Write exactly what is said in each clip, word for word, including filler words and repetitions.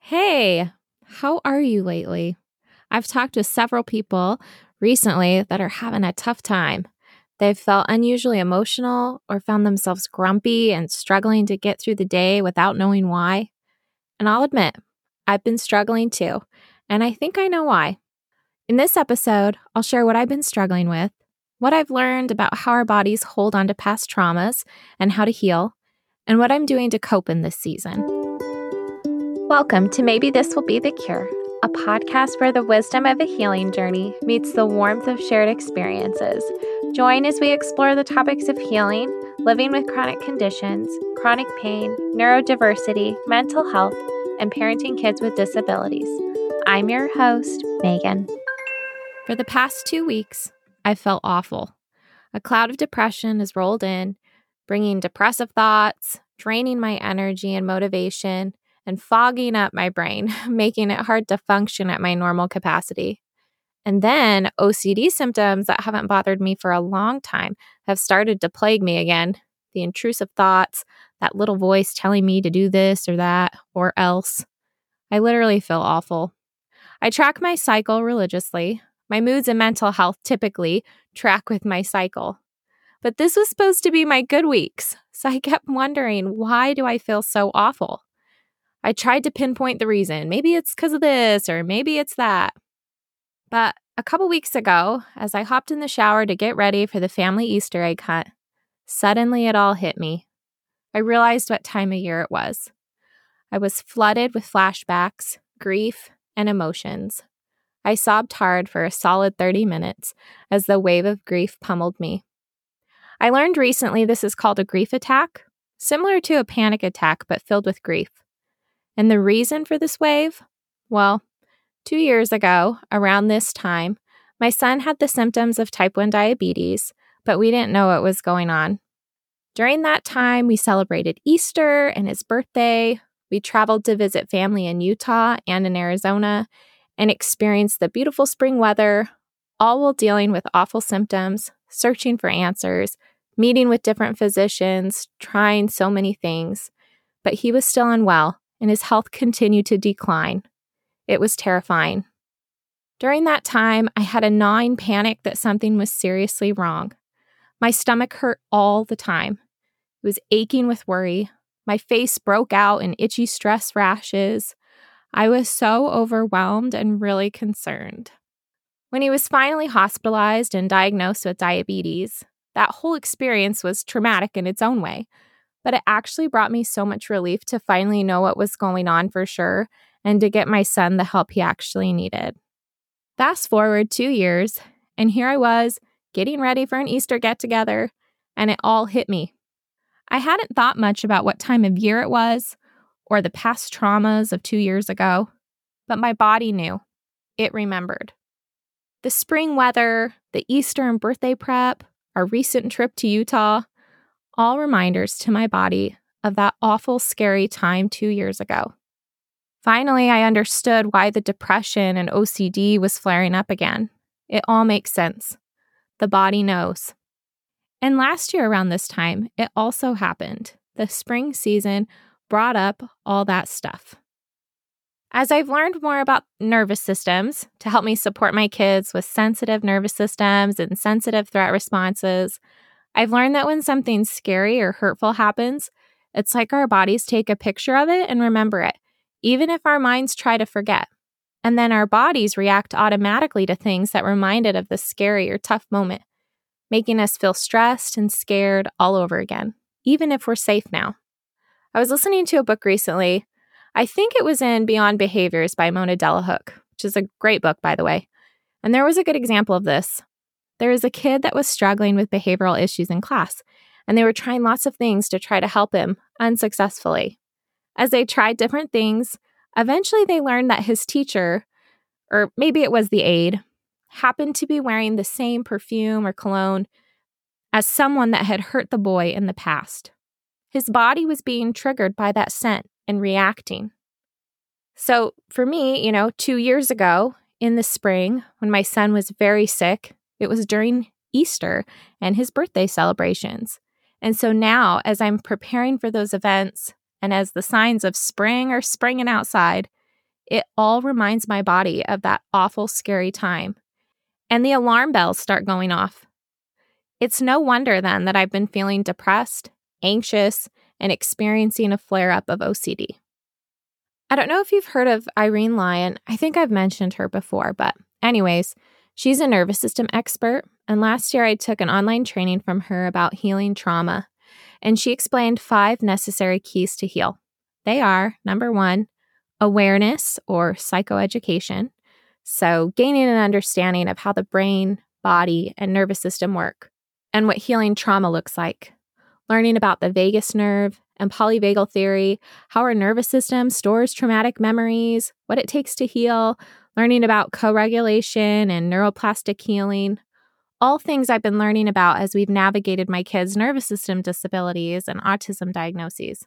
Hey, how are you lately? I've talked to several people recently that are having a tough time. They've felt unusually emotional or found themselves grumpy and struggling to get through the day without knowing why. And I'll admit, I've been struggling too, and I think I know why. In this episode, I'll share what I've been struggling with, what I've learned about how our bodies hold on to past traumas and how to heal, and what I'm doing to cope in this season. Welcome to Maybe This Will Be the Cure, a podcast where the wisdom of a healing journey meets the warmth of shared experiences. Join as we explore the topics of healing, living with chronic conditions, chronic pain, neurodiversity, mental health, and parenting kids with disabilities. I'm your host, Megan. For the past two weeks, I've felt awful. A cloud of depression has rolled in, bringing depressive thoughts, draining my energy and motivation, and fogging up my brain, making it hard to function at my normal capacity. And then O C D symptoms that haven't bothered me for a long time have started to plague me again. The intrusive thoughts, that little voice telling me to do this or that or else. I literally feel awful. I track my cycle religiously. My moods and mental health typically track with my cycle. But this was supposed to be my good weeks, so I kept wondering, why do I feel so awful? I tried to pinpoint the reason. Maybe it's because of this, or maybe it's that. But a couple weeks ago, as I hopped in the shower to get ready for the family Easter egg hunt, suddenly it all hit me. I realized what time of year it was. I was flooded with flashbacks, grief, and emotions. I sobbed hard for a solid thirty minutes as the wave of grief pummeled me. I learned recently this is called a grief attack, similar to a panic attack but filled with grief. And the reason for this wave? Well, two years ago, around this time, my son had the symptoms of type one diabetes, but we didn't know what was going on. During that time, we celebrated Easter and his birthday. We traveled to visit family in Utah and in Arizona and experienced the beautiful spring weather, all while dealing with awful symptoms, searching for answers, meeting with different physicians, trying so many things. But he was still unwell, and his health continued to decline. It was terrifying. During that time, I had a gnawing panic that something was seriously wrong. My stomach hurt all the time. It was aching with worry. My face broke out in itchy stress rashes. I was so overwhelmed and really concerned. When he was finally hospitalized and diagnosed with diabetes, that whole experience was traumatic in its own way. But it actually brought me so much relief to finally know what was going on for sure and to get my son the help he actually needed. Fast forward two years, and here I was getting ready for an Easter get-together, and it all hit me. I hadn't thought much about what time of year it was or the past traumas of two years ago, but my body knew. It remembered. The spring weather, the Easter and birthday prep, our recent trip to Utah, all reminders to my body of that awful, scary time two years ago. Finally, I understood why the depression and O C D was flaring up again. It all makes sense. The body knows. And last year around this time, it also happened. The spring season brought up all that stuff. As I've learned more about nervous systems to help me support my kids with sensitive nervous systems and sensitive threat responses, I've learned that when something scary or hurtful happens, it's like our bodies take a picture of it and remember it, even if our minds try to forget. And then our bodies react automatically to things that reminded of the scary or tough moment, making us feel stressed and scared all over again, even if we're safe now. I was listening to a book recently. I think it was in Beyond Behaviors by Mona Delahooke, which is a great book, by the way. And there was a good example of this. There was a kid that was struggling with behavioral issues in class, and they were trying lots of things to try to help him unsuccessfully. As they tried different things, eventually they learned that his teacher, or maybe it was the aide, happened to be wearing the same perfume or cologne as someone that had hurt the boy in the past. His body was being triggered by that scent and reacting. So for me, you know, two years ago in the spring, when my son was very sick, it was during Easter and his birthday celebrations. And so now, as I'm preparing for those events and as the signs of spring are springing outside, it all reminds my body of that awful, scary time. And the alarm bells start going off. It's no wonder then that I've been feeling depressed, anxious, and experiencing a flare-up of O C D. I don't know if you've heard of Irene Lyon. I think I've mentioned her before, but anyways, she's a nervous system expert, and last year I took an online training from her about healing trauma, and she explained five necessary keys to heal. They are, number one, awareness or psychoeducation, so gaining an understanding of how the brain, body, and nervous system work, and what healing trauma looks like. Learning about the vagus nerve and polyvagal theory, how our nervous system stores traumatic memories, what it takes to heal, learning about co-regulation and neuroplastic healing, all things I've been learning about as we've navigated my kids' nervous system disabilities and autism diagnoses.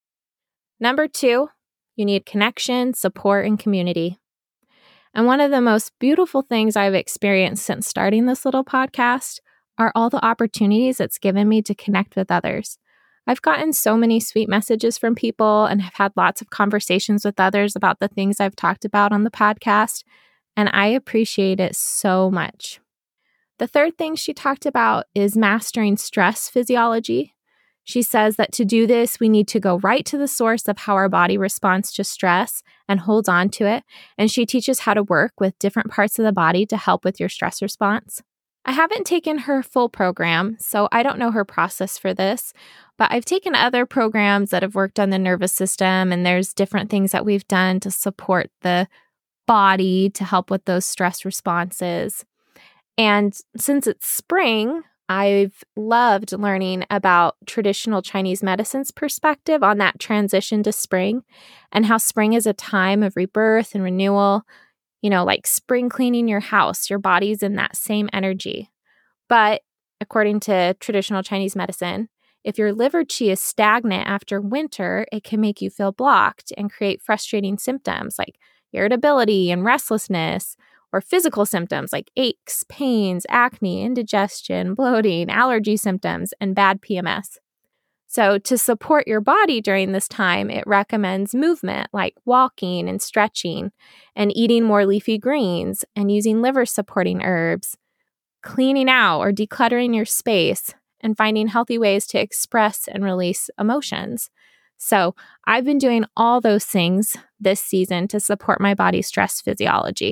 Number two, you need connection, support, and community. And one of the most beautiful things I've experienced since starting this little podcast are all the opportunities it's given me to connect with others. I've gotten so many sweet messages from people and have had lots of conversations with others about the things I've talked about on the podcast, and I appreciate it so much. The third thing she talked about is mastering stress physiology. She says that to do this, we need to go right to the source of how our body responds to stress and holds on to it, and she teaches how to work with different parts of the body to help with your stress response. I haven't taken her full program, so I don't know her process for this, but I've taken other programs that have worked on the nervous system, and there's different things that we've done to support the body to help with those stress responses. And since it's spring, I've loved learning about traditional Chinese medicine's perspective on that transition to spring and how spring is a time of rebirth and renewal. You know, like spring cleaning your house, your body's in that same energy. But according to traditional Chinese medicine, if your liver qi is stagnant after winter, it can make you feel blocked and create frustrating symptoms like irritability and restlessness, or physical symptoms like aches, pains, acne, indigestion, bloating, allergy symptoms, and bad P M S. So to support your body during this time, it recommends movement like walking and stretching and eating more leafy greens and using liver-supporting herbs, cleaning out or decluttering your space, and finding healthy ways to express and release emotions. So I've been doing all those things this season to support my body's stress physiology.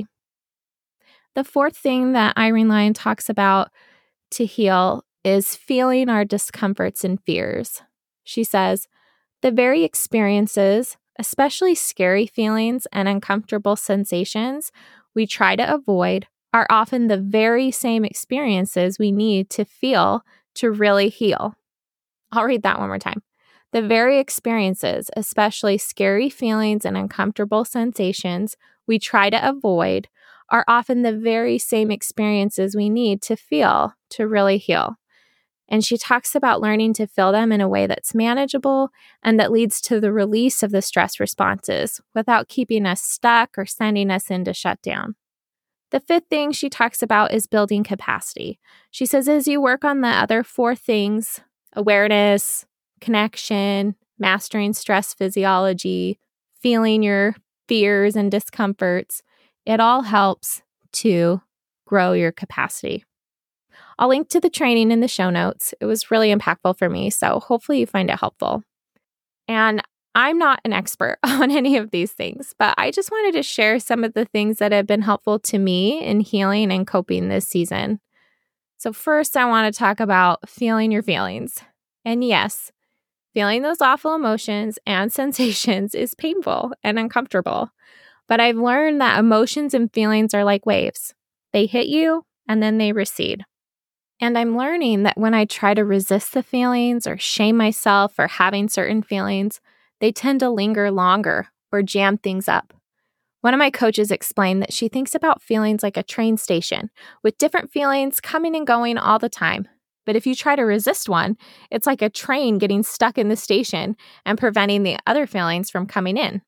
The fourth thing that Irene Lyon talks about to heal is feeling our discomforts and fears. She says, the very experiences, especially scary feelings and uncomfortable sensations we try to avoid, are often the very same experiences we need to feel to really heal. I'll read that one more time. The very experiences, especially scary feelings and uncomfortable sensations we try to avoid, are often the very same experiences we need to feel to really heal. And she talks about learning to feel them in a way that's manageable and that leads to the release of the stress responses without keeping us stuck or sending us into shutdown. The fifth thing she talks about is building capacity. She says as you work on the other four things, awareness, connection, mastering stress physiology, feeling your fears and discomforts, it all helps to grow your capacity. I'll link to the training in the show notes. It was really impactful for me, so hopefully you find it helpful. And I'm not an expert on any of these things, but I just wanted to share some of the things that have been helpful to me in healing and coping this season. So first, I want to talk about feeling your feelings. And yes, feeling those awful emotions and sensations is painful and uncomfortable. But I've learned that emotions and feelings are like waves. They hit you and then they recede. And I'm learning that when I try to resist the feelings or shame myself for having certain feelings, they tend to linger longer or jam things up. One of my coaches explained that she thinks about feelings like a train station, with different feelings coming and going all the time. But if you try to resist one, it's like a train getting stuck in the station and preventing the other feelings from coming in.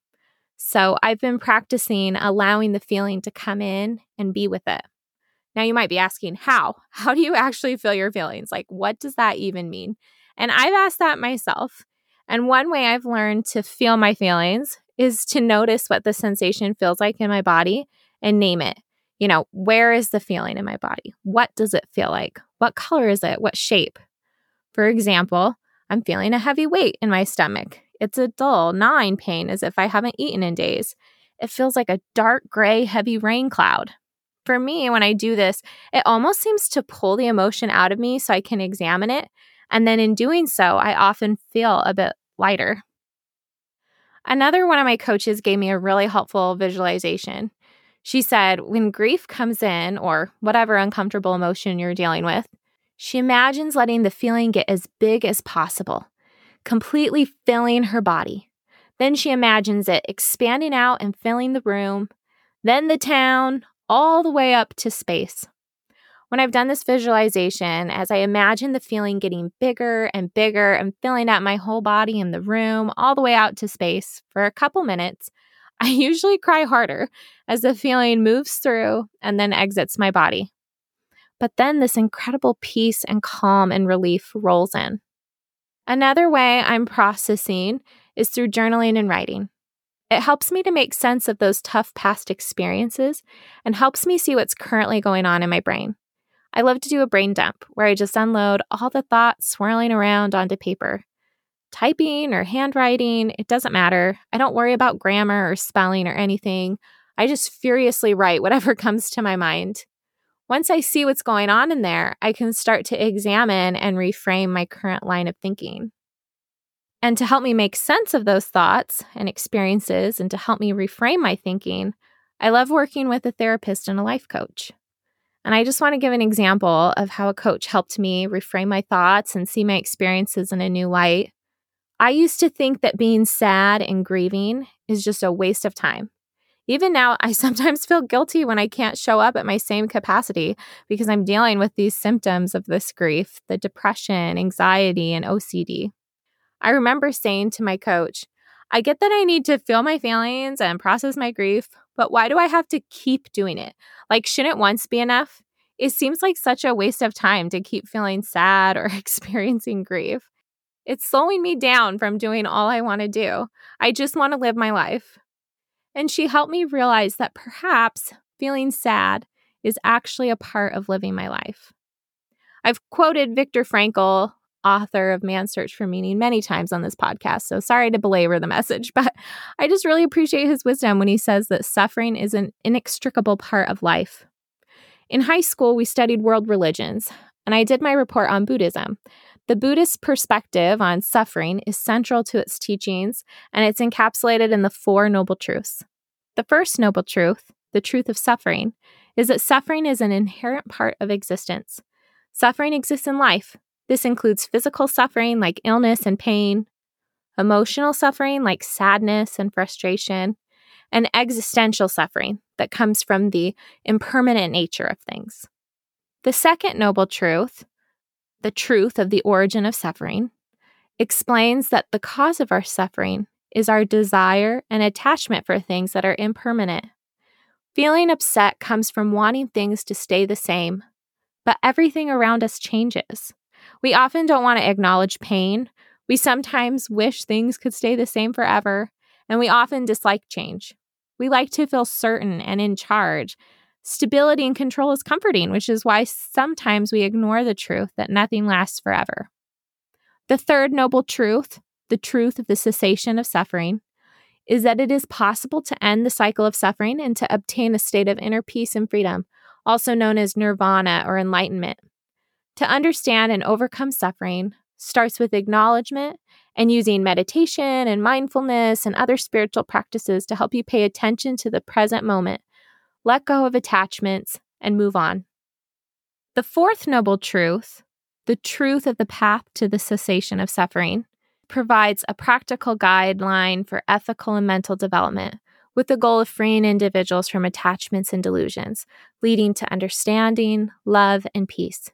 So I've been practicing allowing the feeling to come in and be with it. Now you might be asking, how? How do you actually feel your feelings? Like, what does that even mean? And I've asked that myself. And one way I've learned to feel my feelings is to notice what the sensation feels like in my body and name it. You know, where is the feeling in my body? What does it feel like? What color is it? What shape? For example, I'm feeling a heavy weight in my stomach. It's a dull, gnawing pain as if I haven't eaten in days. It feels like a dark gray, heavy rain cloud. For me, when I do this, it almost seems to pull the emotion out of me so I can examine it. And then in doing so, I often feel a bit lighter. Another one of my coaches gave me a really helpful visualization. She said, when grief comes in, or whatever uncomfortable emotion you're dealing with, she imagines letting the feeling get as big as possible, completely filling her body. Then she imagines it expanding out and filling the room, then the town, all the way up to space. When I've done this visualization, as I imagine the feeling getting bigger and bigger and filling up my whole body and the room, all the way out to space for a couple minutes, I usually cry harder as the feeling moves through and then exits my body. But then this incredible peace and calm and relief rolls in. Another way I'm processing is through journaling and writing. It helps me to make sense of those tough past experiences and helps me see what's currently going on in my brain. I love to do a brain dump where I just unload all the thoughts swirling around onto paper. Typing or handwriting, it doesn't matter. I don't worry about grammar or spelling or anything. I just furiously write whatever comes to my mind. Once I see what's going on in there, I can start to examine and reframe my current line of thinking. And to help me make sense of those thoughts and experiences and to help me reframe my thinking, I love working with a therapist and a life coach. And I just want to give an example of how a coach helped me reframe my thoughts and see my experiences in a new light. I used to think that being sad and grieving is just a waste of time. Even now, I sometimes feel guilty when I can't show up at my same capacity because I'm dealing with these symptoms of this grief, the depression, anxiety, and O C D. I remember saying to my coach, I get that I need to feel my feelings and process my grief, but why do I have to keep doing it? Like, shouldn't once be enough? It seems like such a waste of time to keep feeling sad or experiencing grief. It's slowing me down from doing all I want to do. I just want to live my life. And she helped me realize that perhaps feeling sad is actually a part of living my life. I've quoted Viktor Frankl, author of Man's Search for Meaning, many times on this podcast, so sorry to belabor the message, but I just really appreciate his wisdom when he says that suffering is an inextricable part of life. In high school, we studied world religions, and I did my report on Buddhism. The Buddhist perspective on suffering is central to its teachings, and it's encapsulated in the Four Noble Truths. The first noble truth, the truth of suffering, is that suffering is an inherent part of existence. Suffering exists in life. This includes physical suffering like illness and pain, emotional suffering like sadness and frustration, and existential suffering that comes from the impermanent nature of things. The second noble truth, the truth of the origin of suffering, explains that the cause of our suffering is our desire and attachment for things that are impermanent. Feeling upset comes from wanting things to stay the same, but everything around us changes. We often don't want to acknowledge pain. We sometimes wish things could stay the same forever, and we often dislike change. We like to feel certain and in charge. Stability and control is comforting, which is why sometimes we ignore the truth that nothing lasts forever. The third noble truth, the truth of the cessation of suffering, is that it is possible to end the cycle of suffering and to obtain a state of inner peace and freedom, also known as nirvana or enlightenment. To understand and overcome suffering starts with acknowledgement and using meditation and mindfulness and other spiritual practices to help you pay attention to the present moment, let go of attachments, and move on. The fourth noble truth, the truth of the path to the cessation of suffering, provides a practical guideline for ethical and mental development with the goal of freeing individuals from attachments and delusions, leading to understanding, love, and peace.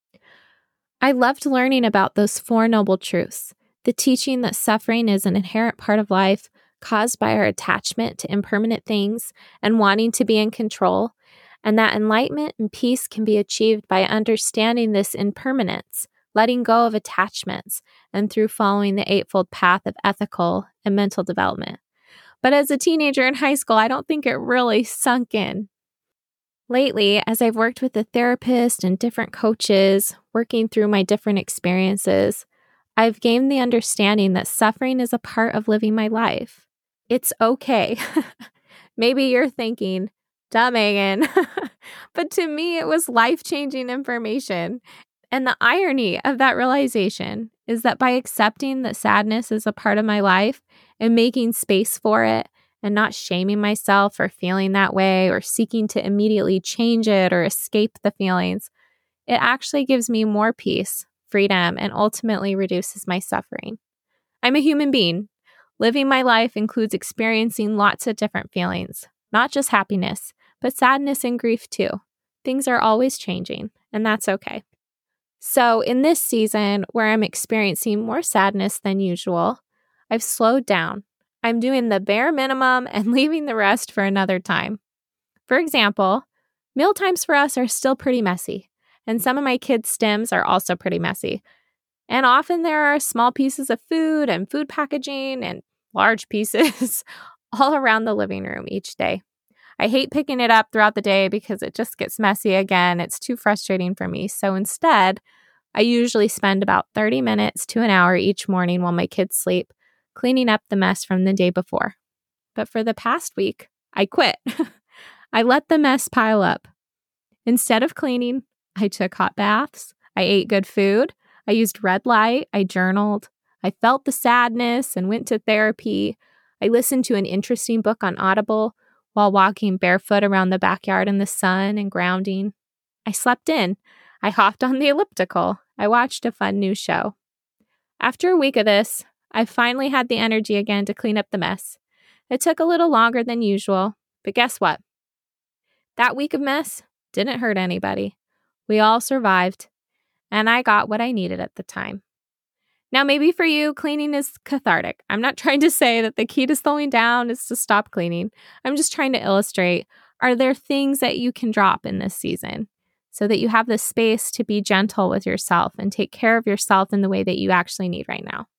I loved learning about those four noble truths, the teaching that suffering is an inherent part of life, caused by our attachment to impermanent things and wanting to be in control, and that enlightenment and peace can be achieved by understanding this impermanence, letting go of attachments, and through following the Eightfold Path of ethical and mental development. But as a teenager in high school, I don't think it really sunk in. Lately, as I've worked with a therapist and different coaches, working through my different experiences, I've gained the understanding that suffering is a part of living my life. It's okay. Maybe you're thinking, duh, Megan. But to me, it was life-changing information. And the irony of that realization is that by accepting that sadness is a part of my life and making space for it and not shaming myself for feeling that way or seeking to immediately change it or escape the feelings, it actually gives me more peace, freedom, and ultimately reduces my suffering. I'm a human being. Living my life includes experiencing lots of different feelings, not just happiness, but sadness and grief too. Things are always changing, and that's okay. So in this season where I'm experiencing more sadness than usual, I've slowed down. I'm doing the bare minimum and leaving the rest for another time. For example, meal times for us are still pretty messy, and some of my kids' stims are also pretty messy. And often there are small pieces of food and food packaging and large pieces all around the living room each day. I hate picking it up throughout the day because it just gets messy again. It's too frustrating for me. So instead, I usually spend about thirty minutes to an hour each morning while my kids sleep, cleaning up the mess from the day before. But for the past week, I quit. I let the mess pile up. Instead of cleaning, I took hot baths. I ate good food. I used red light. I journaled. I felt the sadness and went to therapy. I listened to an interesting book on Audible while walking barefoot around the backyard in the sun and grounding. I slept in. I hopped on the elliptical. I watched a fun new show. After a week of this, I finally had the energy again to clean up the mess. It took a little longer than usual, but guess what? That week of mess didn't hurt anybody. We all survived, and I got what I needed at the time. Now, maybe for you, cleaning is cathartic. I'm not trying to say that the key to slowing down is to stop cleaning. I'm just trying to illustrate, are there things that you can drop in this season so that you have the space to be gentle with yourself and take care of yourself in the way that you actually need right now?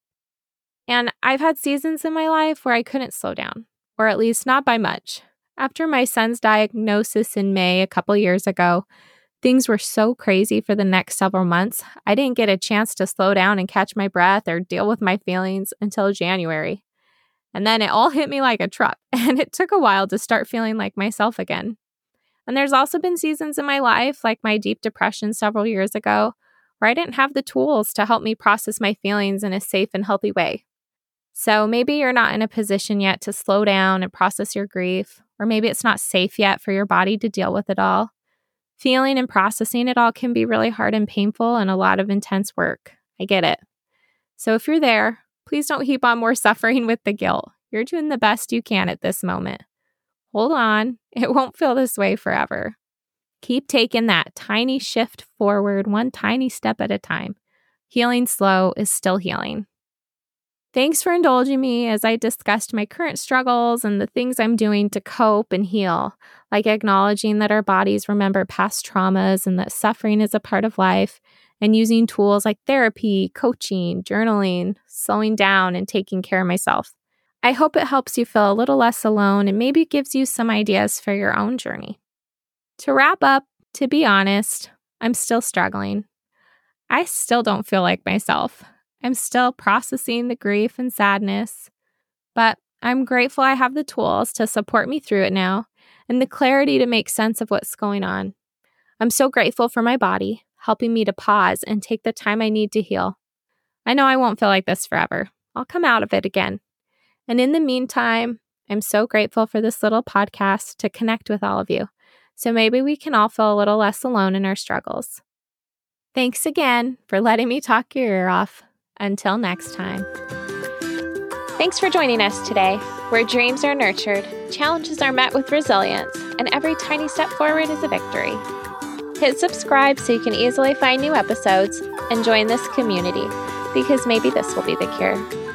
And I've had seasons in my life where I couldn't slow down, or at least not by much. After my son's diagnosis in May a couple years ago, things were so crazy for the next several months, I didn't get a chance to slow down and catch my breath or deal with my feelings until January. And then it all hit me like a truck, and it took a while to start feeling like myself again. And there's also been seasons in my life, like my deep depression several years ago, where I didn't have the tools to help me process my feelings in a safe and healthy way. So maybe you're not in a position yet to slow down and process your grief, or maybe it's not safe yet for your body to deal with it all. Feeling and processing it all can be really hard and painful and a lot of intense work. I get it. So if you're there, please don't heap on more suffering with the guilt. You're doing the best you can at this moment. Hold on. It won't feel this way forever. Keep taking that tiny shift forward, one tiny step at a time. Healing slow is still healing. Thanks for indulging me as I discussed my current struggles and the things I'm doing to cope and heal, like acknowledging that our bodies remember past traumas and that suffering is a part of life, and using tools like therapy, coaching, journaling, slowing down, and taking care of myself. I hope it helps you feel a little less alone and maybe gives you some ideas for your own journey. To wrap up, to be honest, I'm still struggling. I still don't feel like myself. I'm still processing the grief and sadness, but I'm grateful I have the tools to support me through it now and the clarity to make sense of what's going on. I'm so grateful for my body, helping me to pause and take the time I need to heal. I know I won't feel like this forever. I'll come out of it again. And in the meantime, I'm so grateful for this little podcast to connect with all of you. So maybe we can all feel a little less alone in our struggles. Thanks again for letting me talk your ear off. Until next time. Thanks for joining us today, where dreams are nurtured, challenges are met with resilience, and every tiny step forward is a victory. Hit subscribe so you can easily find new episodes and join this community, because maybe this will be the cure.